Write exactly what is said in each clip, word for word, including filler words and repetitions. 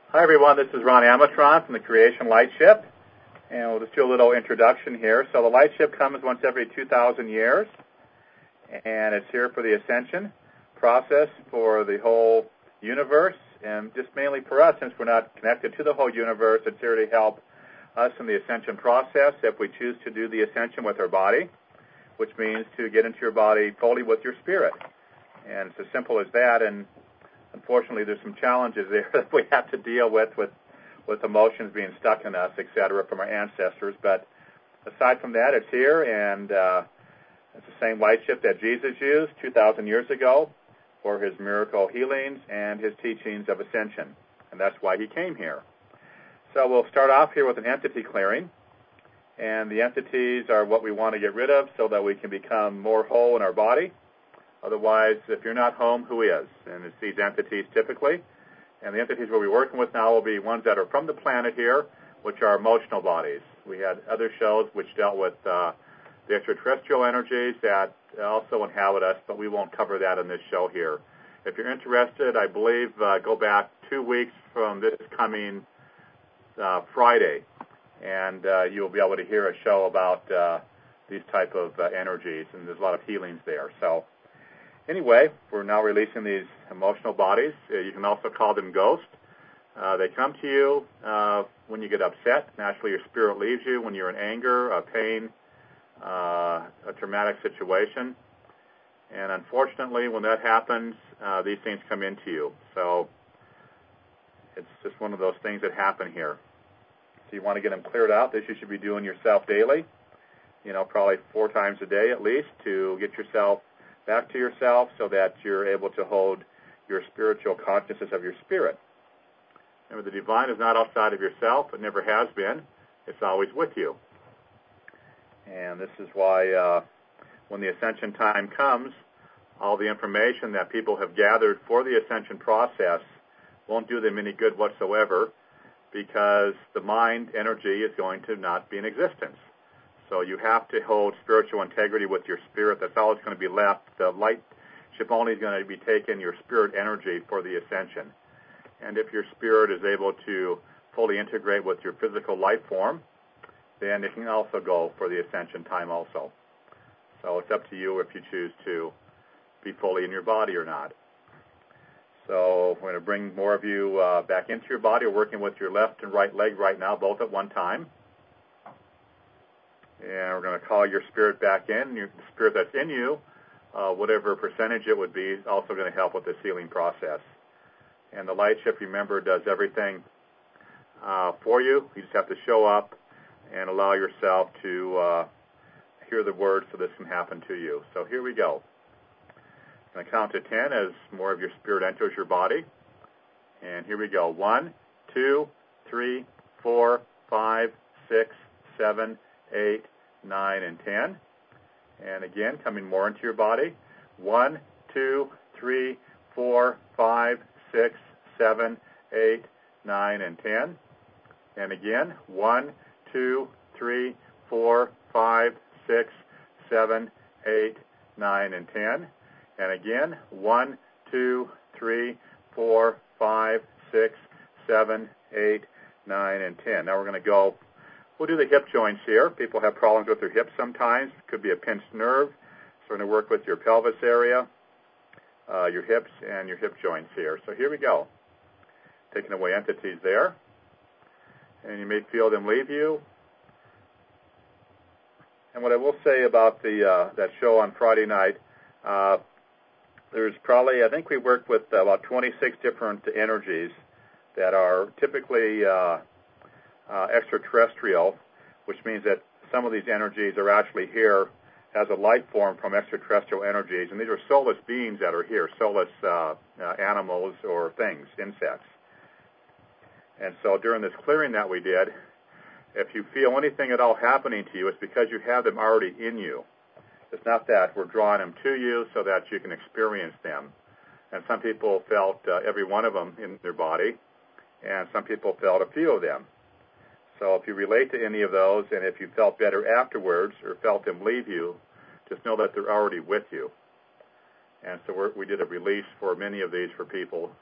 Hi everyone, this is Ron Amatron from the Creation Lightship, and we'll just do a little introduction here. So the Lightship comes once every two thousand years, and it's here for the ascension process for the whole universe, and just mainly for us, since we're not connected to the whole universe. It's here to help us in the ascension process if we choose to do the ascension with our body, which means to get into your body fully with your spirit. And it's as simple as that, and unfortunately, there's some challenges there that we have to deal with, with, with emotions being stuck in us, et cetera, from our ancestors. But aside from that, it's here, and uh, it's the same lightship that Jesus used two thousand years ago for his miracle healings and his teachings of ascension, and that's why he came here. So we'll start off here with an entity clearing, and the entities are what we want to get rid of so that we can become more whole in our body. Otherwise, if you're not home, who is? And it's these entities typically. And the entities we'll be working with now will be ones that are from the planet here, which are emotional bodies. We had other shows which dealt with uh, the extraterrestrial energies that also inhabit us, but we won't cover that in this show here. If you're interested, I believe, uh, go back two weeks from this coming uh, Friday, and uh, you'll be able to hear a show about uh, these type of uh, energies, and there's a lot of healings there. So anyway, we're now releasing these emotional bodies. Uh, you can also call them ghosts. Uh, they come to you uh, when you get upset. Naturally, your spirit leaves you when you're in anger, uh, pain, uh, a traumatic situation. And unfortunately, when that happens, uh, these things come into you. So it's just one of those things that happen here. So you want to get them cleared out. This you should be doing yourself daily, you know, probably four times a day at least, to get yourself back to yourself so that you're able to hold your spiritual consciousness of your spirit. Remember, the divine is not outside of yourself. It never has been. It's always with you. And this is why uh, when the ascension time comes, all the information that people have gathered for the ascension process won't do them any good whatsoever, because the mind energy is going to not be in existence. So you have to hold spiritual integrity with your spirit. That's all that's going to be left. The light ship only is going to be taking your spirit energy for the ascension. And if your spirit is able to fully integrate with your physical life form, then it can also go for the ascension time also. So it's up to you if you choose to be fully in your body or not. So we're going to bring more of you uh, back into your body. We're working with your left and right leg right now, both at one time. And we're going to call your spirit back in. Your spirit that's in you, uh, whatever percentage it would be, is also going to help with this healing process. And the light ship, remember, does everything uh, for you. You just have to show up and allow yourself to uh, hear the words so this can happen to you. So here we go. I'm going to count to ten as more of your spirit enters your body. And here we go. One, two, three, four, five, six, seven, eight, nine, and ten. And again, coming more into your body. One, two, three, four, five, six, seven, eight, nine, and ten. And again, one, two, three, four, five, six, seven, eight, nine, and ten. And again, one, two, three, four, five, six, seven, eight, nine, and ten. Now we're going to go. We'll do the hip joints here. People have problems with their hips sometimes. It could be a pinched nerve. So we're going to work with your pelvis area, uh, your hips, and your hip joints here. So here we go. Taking away entities there. And you may feel them leave you. And what I will say about the uh, that show on Friday night, uh, there's probably, I think we worked with about twenty-six different energies that are typically uh, uh, extraterrestrial, which means that some of these energies are actually here as a life form from extraterrestrial energies, and these are soulless beings that are here, soulless uh, uh, animals or things, insects. And so during this clearing that we did, if you feel anything at all happening to you, it's because you have them already in you. It's not that we're drawing them to you so that you can experience them. And some people felt uh, every one of them in their body, and some people felt a few of them. So if you relate to any of those, and if you felt better afterwards or felt them leave you, just know that they're already with you. And so we're, we did a release for many of these for people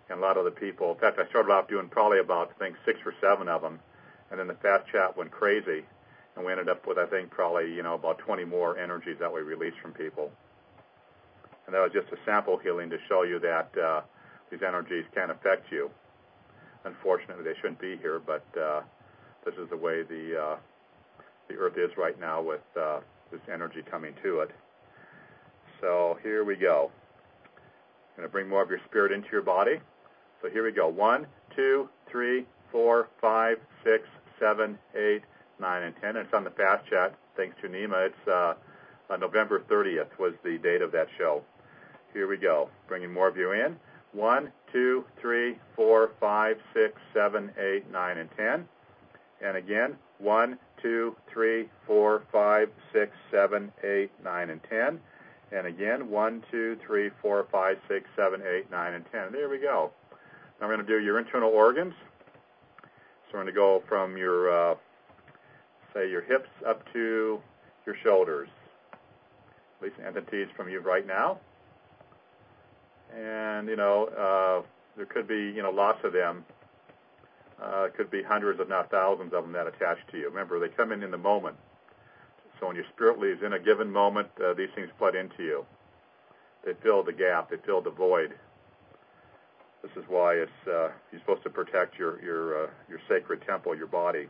And a lot of the people, in fact, I started off doing probably about, I think, six or seven of them, and then the fast chat went crazy, and we ended up with, I think, probably, you know, about twenty more energies that we released from people. And that was just a sample healing to show you that uh, these energies can affect you. Unfortunately, they shouldn't be here, but uh, this is the way the uh, the Earth is right now with uh, this energy coming to it. So here we go. I'm going to bring more of your spirit into your body. So here we go. One, two, three, four, five, six, seven, eight, nine, and ten. And it's on the fast chat. Thanks to Nima. It's uh, uh, November thirtieth was the date of that show. Here we go. Bringing more of you in. One, two, three, four, five, six, seven, eight, nine, and ten. And again, one, two, three, four, five, six, seven, eight, nine, and ten. And again, one, two, three, four, five, six, seven, eight, nine, and ten. There we go. Now we're going to do your internal organs. So we're going to go from your, uh, say, your hips up to your shoulders. At least entities from you right now. And, you know, uh, there could be, you know, lots of them. Uh, it could be hundreds, if not thousands of them that attach to you. Remember, they come in in the moment. So when your spirit leaves in a given moment, uh, these things flood into you. They fill the gap. They fill the void. This is why it's uh, you're supposed to protect your your uh, your sacred temple, your body.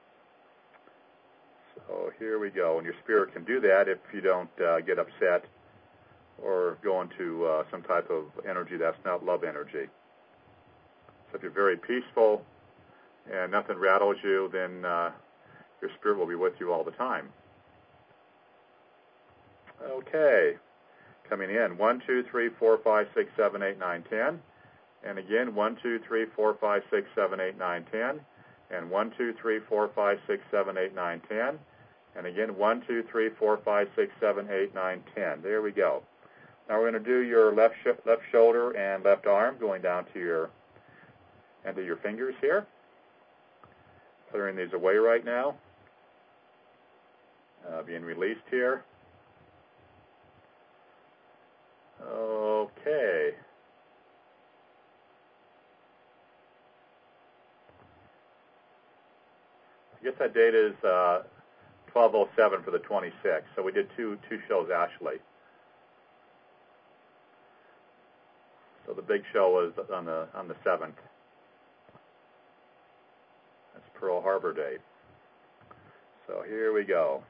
So here we go. And your spirit can do that if you don't uh, get upset or go into uh, some type of energy that's not love energy. So if you're very peaceful and nothing rattles you, then uh, your spirit will be with you all the time. Okay. Coming in. One, two, three, four, five, six, seven, eight, nine, ten. And again, one, two, three, four, five, six, seven, eight, nine, ten. And one, two, three, four, five, six, seven, eight, nine, ten. And again, one, two, three, four, five, six, seven, eight, nine, ten. There we go. Now we're going to do your left sh left shoulder and left arm, going down to your into your fingers here. Clearing these away right now. Uh, being released here. Okay. I guess that date is uh, twelve oh seven for the twenty-sixth. So we did two two shows actually. So the big show was on the on the seventh. That's Pearl Harbor Day. So here we go.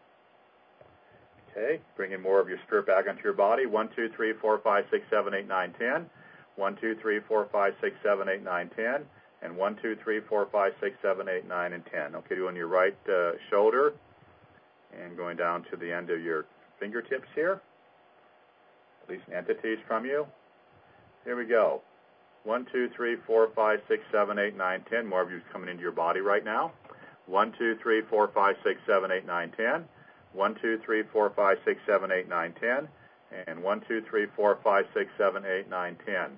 Okay, bringing more of your spirit back into your body. One, two, three, four, five, six, seven, eight, nine, ten. One, two, three, four, five, six, seven, eight, nine, ten. And one, two, three, four, five, six, seven, eight, nine, and ten. Okay, doing your right uh, shoulder and going down to the end of your fingertips here. Releasing entities from you. Here we go. One, two, three, four, five, six, seven, eight, nine, ten. More of you coming into your body right now. One, two, three, four, five, six, seven, eight, nine, ten. One, two, three, four, five, six, seven, eight, nine, ten. And one, two, three, four, five, six, seven, eight, nine, ten.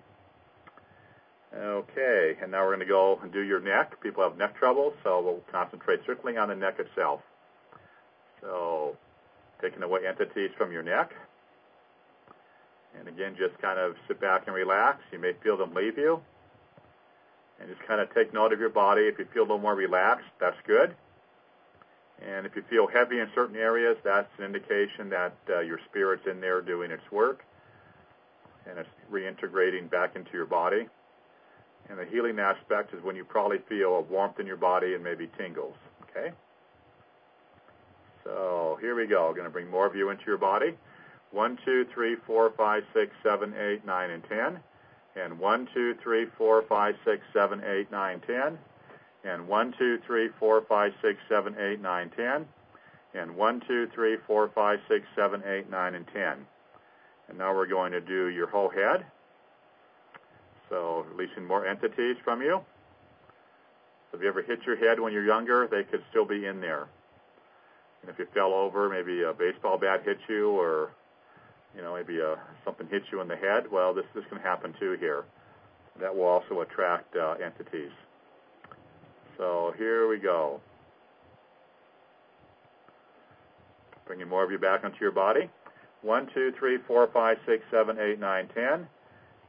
Okay, and now we're going to go and do your neck. People have neck trouble, so we'll concentrate circling on the neck itself. So, taking away entities from your neck. And again, just kind of sit back and relax. You may feel them leave you. And just kind of take note of your body. If you feel a little more relaxed, that's good. And if you feel heavy in certain areas, that's an indication that uh, your spirit's in there doing its work. And it's reintegrating back into your body. And the healing aspect is when you probably feel a warmth in your body and maybe tingles. Okay? So here we go. Going to bring more of you into your body. One, two, three, four, five, six, seven, eight, nine, and ten. And one, two, three, four, five, six, seven, eight, nine, ten. And one, two, three, four, five, six, seven, eight, nine, ten. And one, two, three, four, five, six, seven, eight, nine, and ten. And now we're going to do your whole head. So releasing more entities from you. So if you ever hit your head when you're younger, they could still be in there. And if you fell over, maybe a baseball bat hit you, or you know, maybe a, something hit you in the head, well, this, this can happen too here. That will also attract uh, entities. So here we go. Bringing more of you back onto your body. One, two, three, four, five, six, seven, eight, nine, ten.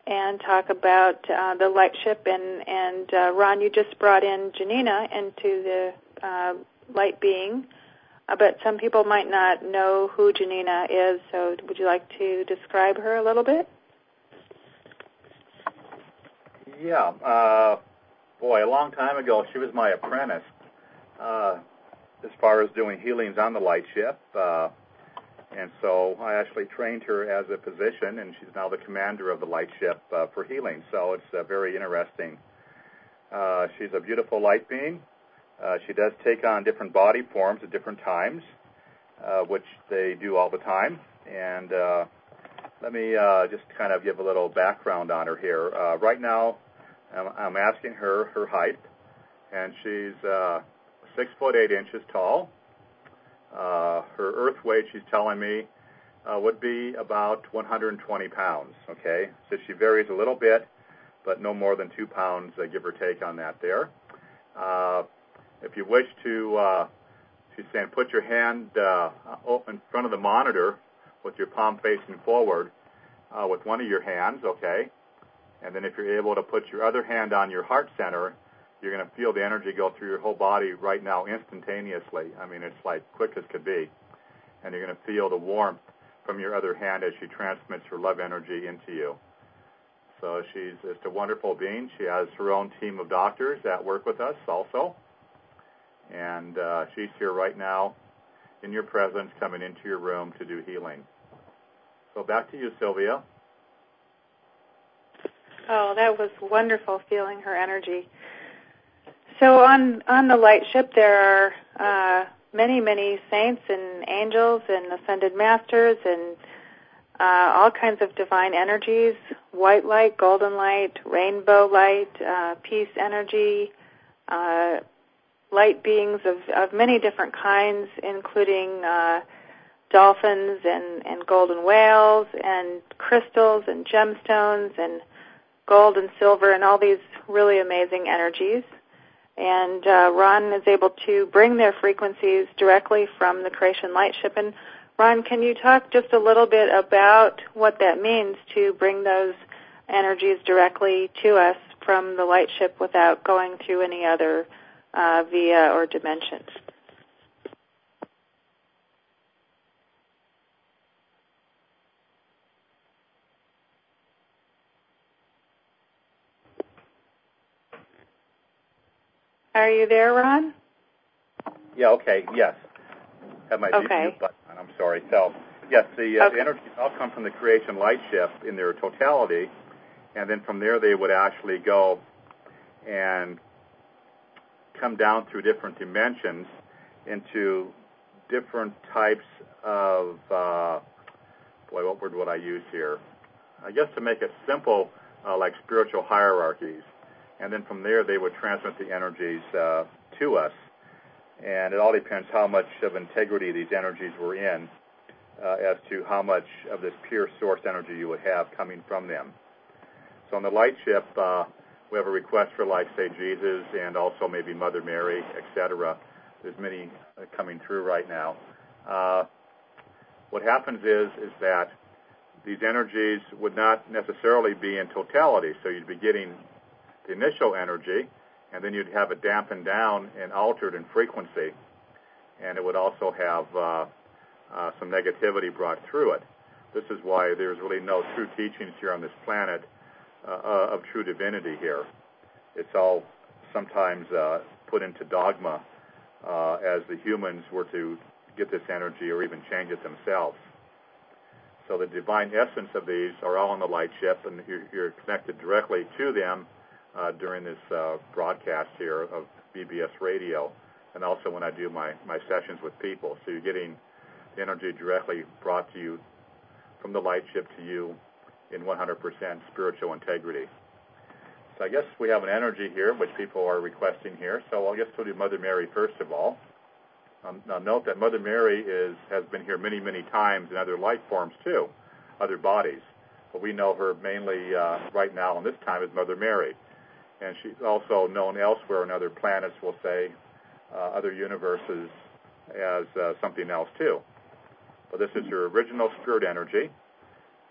and talk about uh, the lightship. And, and uh, Ron, you just brought in Janina into the uh, light being, uh, but some people might not know who Janina is, so would you like to describe her a little bit? Yeah. Uh, boy, a long time ago, she was my apprentice uh, as far as doing healings on the lightship. Uh, And so I actually trained her as a physician, and she's now the commander of the lightship uh, for healing. So it's uh, very interesting. Uh, she's a beautiful light being. Uh, she does take on different body forms at different times, uh, which they do all the time. And uh, let me uh, just kind of give a little background on her here. Uh, right now, I'm, I'm asking her her height, and she's uh, six foot eight inches tall. Uh, her earth weight, she's telling me, uh, would be about one hundred twenty pounds, okay? So she varies a little bit, but no more than two pounds, uh, give or take on that there. Uh, if you wish to, uh, she's saying, put your hand uh, in front of the monitor with your palm facing forward uh, with one of your hands, okay? And then if you're able to put your other hand on your heart center, you're going to feel the energy go through your whole body right now instantaneously. I mean, it's like quick as could be. And you're going to feel the warmth from your other hand as she transmits her love energy into you. So she's just a wonderful being. She has her own team of doctors that work with us also. And uh, she's here right now in your presence, coming into your room to do healing. So back to you, Sylvia. Oh, that was wonderful feeling her energy. So on, on the lightship, there are uh, many, many saints and angels and ascended masters and uh, all kinds of divine energies, white light, golden light, rainbow light, uh, peace energy, uh, light beings of, of many different kinds, including uh, dolphins and, and golden whales and crystals and gemstones and gold and silver and all these really amazing energies. And uh, Ron is able to bring their frequencies directly from the Creation Lightship. And Ron, can you talk just a little bit about what that means to bring those energies directly to us from the Lightship without going through any other uh, via or dimensions? Are you there, Ron? Yeah, okay, yes. Have my okay. mute button on, I'm sorry. So, yes, the, uh, okay. the energies all come from the Creation Lightship in their totality, and then from there they would actually go and come down through different dimensions into different types of, uh, boy, what word would I use here? I guess to make it simple, uh, like spiritual hierarchies. And then from there, they would transmit the energies uh, to us. And it all depends how much of integrity these energies were in uh, as to how much of this pure source energy you would have coming from them. So on the Lightship, uh, we have a request for, like, say, Jesus and also maybe Mother Mary, et cetera. There's many uh, coming through right now. Uh, what happens is, is that these energies would not necessarily be in totality. So you'd be getting the initial energy, and then you'd have it dampened down and altered in frequency, and it would also have uh, uh, some negativity brought through it. This is why there's really no true teachings here on this planet uh, uh, of true divinity here. It's all sometimes uh, put into dogma uh, as the humans were to get this energy or even change it themselves. So the divine essence of these are all on the Lightship, and you're, you're connected directly to them Uh, during this uh, broadcast here of B B S Radio, and also when I do my, my sessions with people. So you're getting the energy directly brought to you from the Lightship to you in one hundred percent spiritual integrity. So I guess we have an energy here, which people are requesting here. So I'll just go to Mother Mary first of all. Um, now note that Mother Mary is has been here many, many times in other life forms too, other bodies. But we know her mainly uh, right now and this time as Mother Mary. And she's also known elsewhere in other planets, we'll say, uh, other universes, as uh, something else too. But this is her original spirit energy.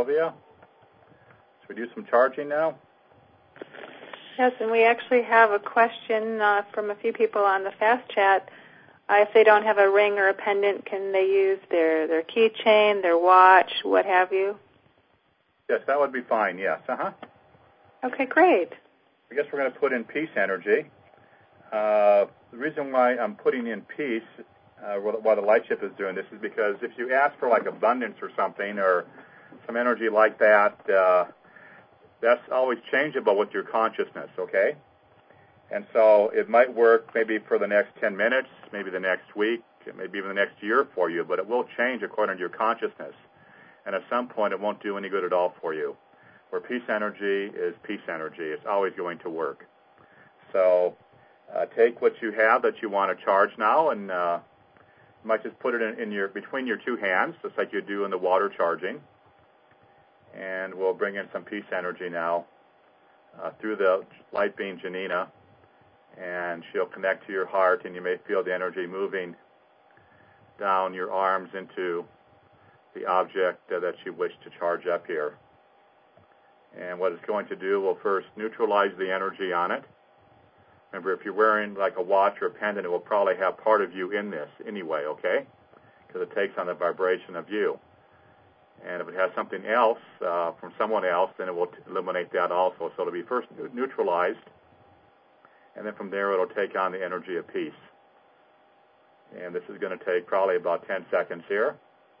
Sylvia. Should we do some charging now? Yes, and we actually have a question uh, from a few people on the Fast Chat. Uh, if they don't have a ring or a pendant, can they use their, their keychain, their watch, what have you? Yes, that would be fine, yes. Uh-huh. Okay, great. I guess we're going to put in peace energy. Uh, the reason why I'm putting in peace uh, while the light ship is doing this is because if you ask for like abundance or something or some energy like that, uh, that's always changeable with your consciousness, okay? And so it might work maybe for the next ten minutes, maybe the next week, maybe even the next year for you, but it will change according to your consciousness. And at some point, it won't do any good at all for you. Where peace energy is peace energy. It's always going to work. So uh, take what you have that you want to charge now, and uh, you might just put it in, in your between your two hands, just like you do in the water charging. And we'll bring in some peace energy now uh, through the light beam Janina, and she'll connect to your heart, and you may feel the energy moving down your arms into the object uh, that you wish to charge up here. And what it's going to do will first neutralize the energy on it. Remember, if you're wearing like a watch or a pendant, it will probably have part of you in this anyway, okay? Because it takes on the vibration of you. And if it has something else uh, from someone else, then it will t- eliminate that also. So it'll be first neutralized, and then from there it'll take on the energy of peace. And this is going to take probably about ten seconds here.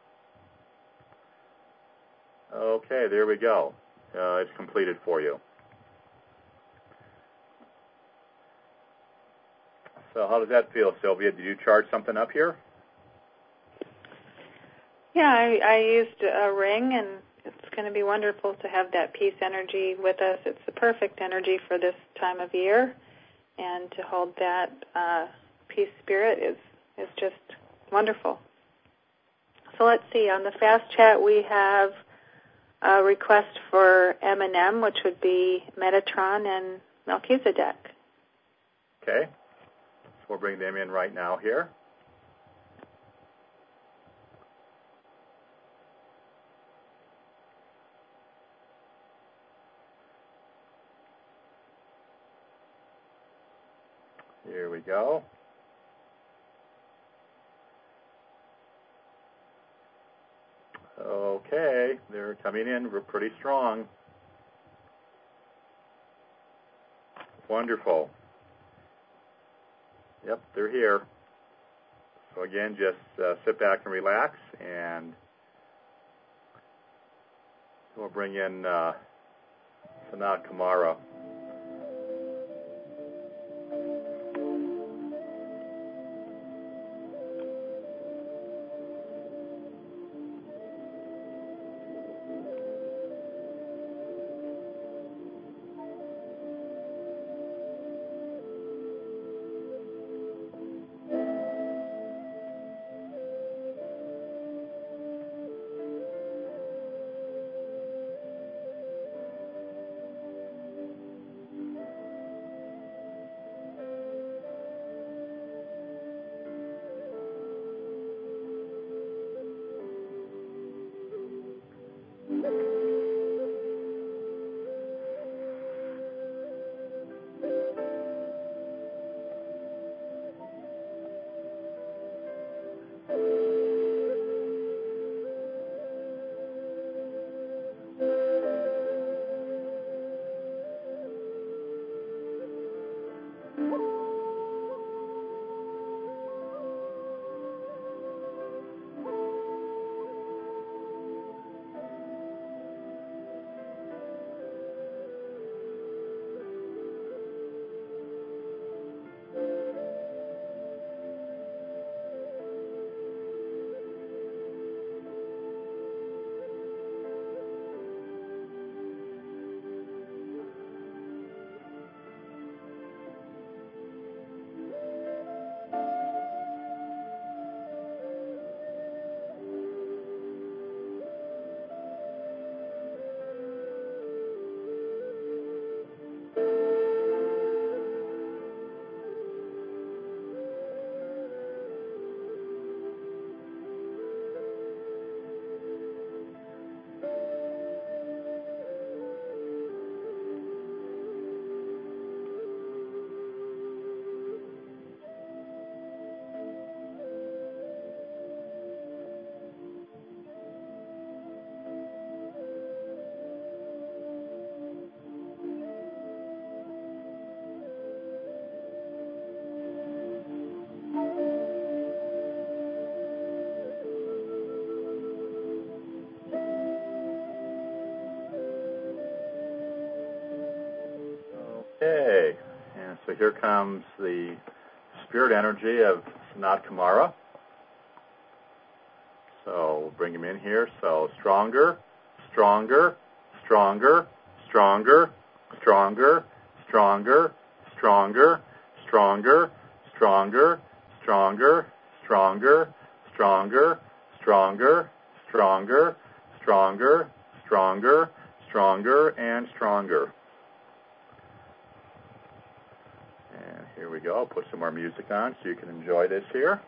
Okay, there we go. Uh, it's completed for you. So how does that feel, Sylvia? Did you charge something up here? Yeah, I, I used a ring, and it's going to be wonderful to have that peace energy with us. It's the perfect energy for this time of year, and to hold that uh, peace spirit is, is just wonderful. So let's see. On the Fast Chat, we have a request for M and M, which would be Metatron and Melchizedek. Okay. So we'll bring them in right now here. Here we go. Okay, they're coming in. We're pretty strong. Wonderful. Yep, they're here. So again, just uh, sit back and relax, and we'll bring in uh, Sanat Kumara. so here comes the spirit energy of Sanat Kumara. So we'll bring him in here. So stronger, stronger, stronger, stronger, stronger, stronger, stronger, stronger, stronger, stronger, stronger, stronger, stronger, stronger, stronger, stronger, stronger, and stronger. And here we go. I'll put some more music on so you can enjoy this here.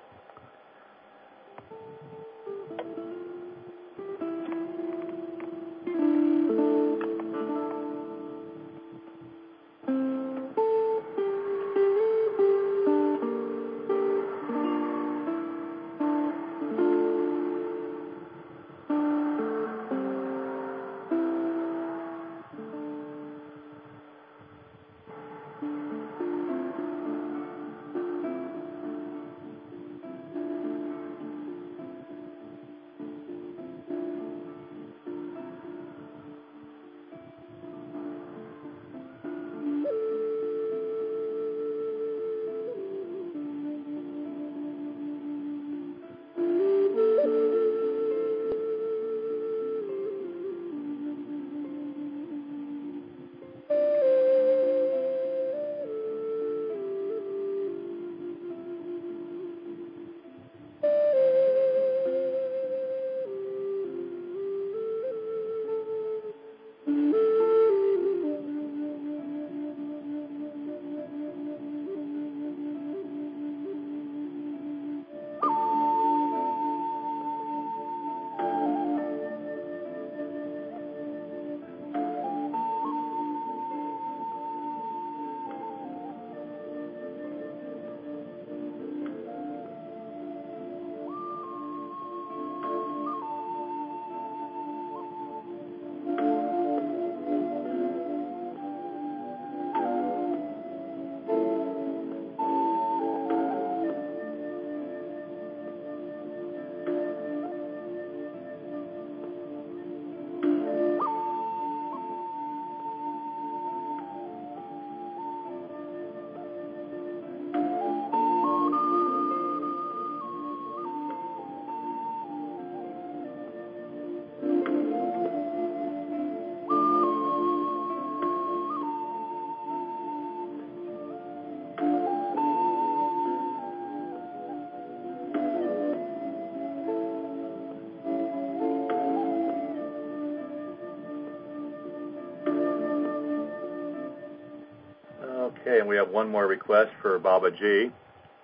Okay, and we have one more request for Baba G.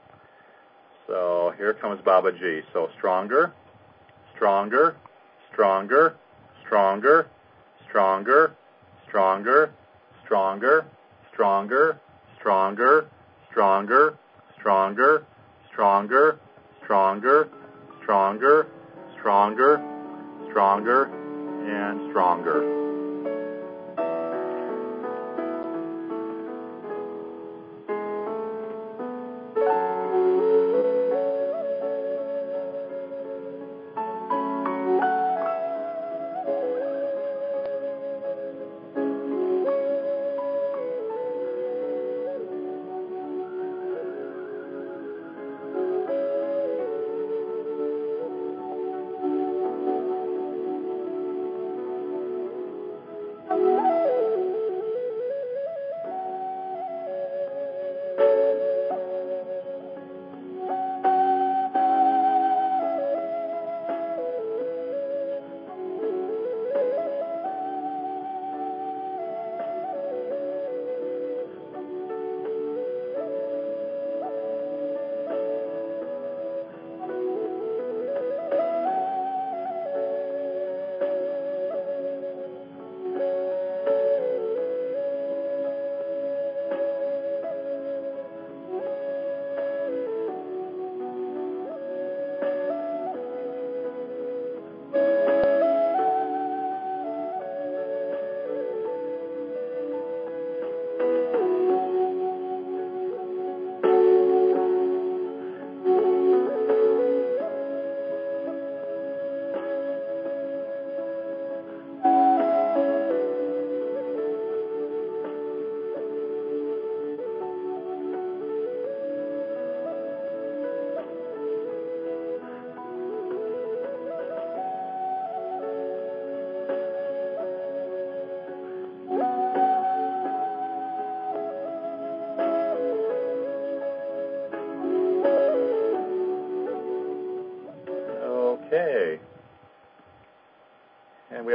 So here comes Baba G. So stronger, stronger, stronger, stronger, stronger, stronger, stronger, stronger, stronger, stronger, stronger, stronger, stronger, stronger, stronger, stronger, and stronger.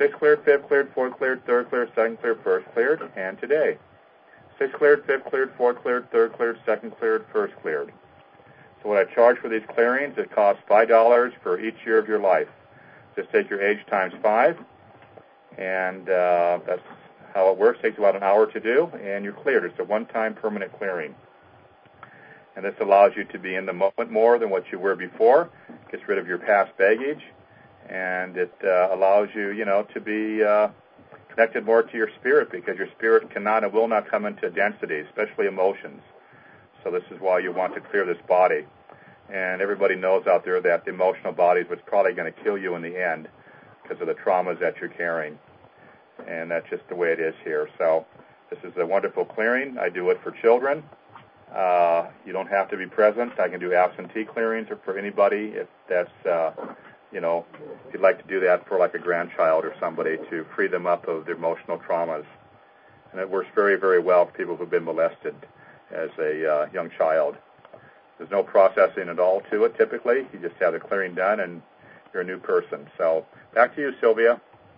Sixth cleared, fifth cleared, fourth cleared, third cleared, second cleared, first cleared, and today. Sixth cleared, fifth cleared, fourth cleared, third cleared, second cleared, first cleared. So what I charge for these clearings, it costs five dollars for each year of your life. Just take your age times five, and uh, that's how it works. It takes about an hour to do, and you're cleared. It's a one-time permanent clearing. And this allows you to be in the moment more than what you were before. Gets rid of your past baggage, and it uh, allows you, you know, to be uh, connected more to your spirit, because your spirit cannot and will not come into density, especially emotions. So this is why you want to clear this body. And everybody knows out there that the emotional body is what's probably going to kill you in the end because of the traumas that you're carrying. And that's just the way it is here. So this is a wonderful clearing. I do it for children. Uh, you don't have to be present. I can do absentee clearings or for anybody if that's, uh, you know, if you'd like to do that for like a grandchild or somebody to free them up of their emotional traumas. And it works very, very well for people who've been molested as a uh, young child. There's no processing at all to it typically. You just have the clearing done and you're a new person. So back to you, Sylvia.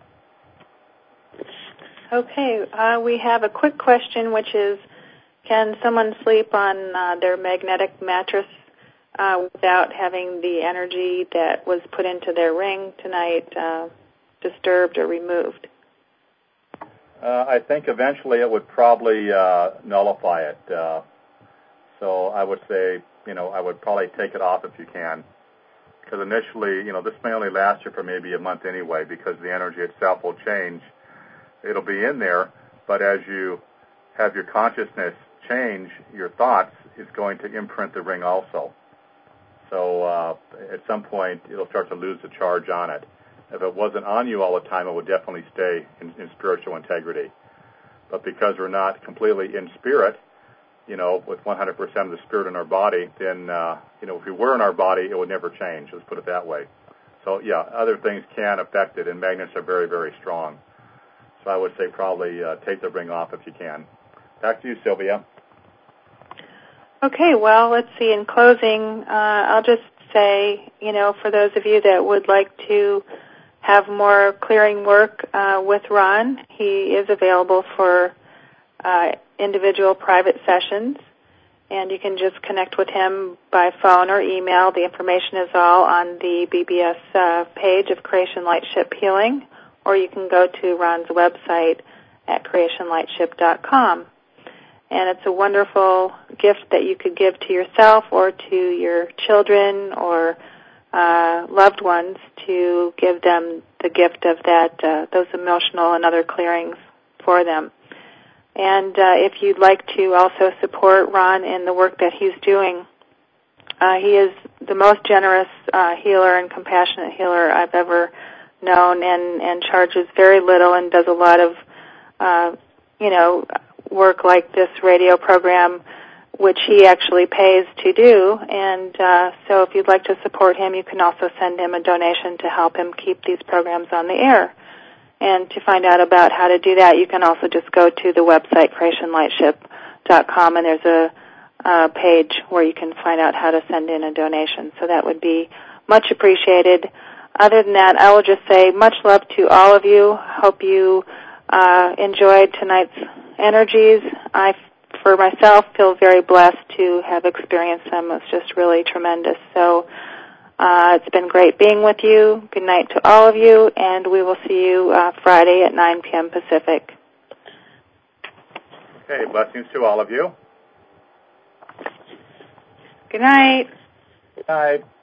Okay, uh, we have a quick question, which is, can someone sleep on uh, their magnetic mattress uh, without having the energy that was put into their ring tonight uh, disturbed or removed? Uh, I think eventually it would probably uh, nullify it. Uh, so I would say, you know, I would probably take it off if you can. Because initially, you know, this may only last you for maybe a month anyway, because the energy itself will change. It'll be in there, but as you have your consciousness change, your thoughts is going to imprint the ring also. So uh, at some point, it'll start to lose the charge on it. If it wasn't on you all the time, it would definitely stay in, in spiritual integrity. But because we're not completely in spirit, you know, with one hundred percent of the spirit in our body, then, uh, you know, if we were in our body, it would never change. Let's put it that way. So, yeah, other things can affect it, and magnets are very, very strong. So I would say probably uh, take the ring off if you can. Back to you, Sylvia. Okay, well, let's see. In closing, uh, I'll just say, you know, for those of you that would like to have more clearing work uh, with Ron, he is available for uh, individual private sessions, and you can just connect with him by phone or email. The information is all on the B B S uh, page of Creation Lightship Healing, or you can go to Ron's website at creation lightship dot com. And it's a wonderful gift that you could give to yourself or to your children or uh, loved ones, to give them the gift of that, uh, those emotional and other clearings for them. And uh, if you'd like to also support Ron in the work that he's doing, uh, he is the most generous uh, healer and compassionate healer I've ever known, and, and charges very little and does a lot of, uh, you know, work like this radio program, which he actually pays to do. And uh, so if you'd like to support him, you can also send him a donation to help him keep these programs on the air. And to find out about how to do that, you can also just go to the website, creation lightship dot com, and there's a, a page where you can find out how to send in a donation. So that would be much appreciated. Other than that, I will just say much love to all of you. Hope you uh, enjoyed tonight's energies. I, for myself, feel very blessed to have experienced them. It's just really tremendous. So uh, it's been great being with you. Good night to all of you, and we will see you uh, Friday at nine p.m. Pacific. Okay, blessings to all of you. Good night. Good night.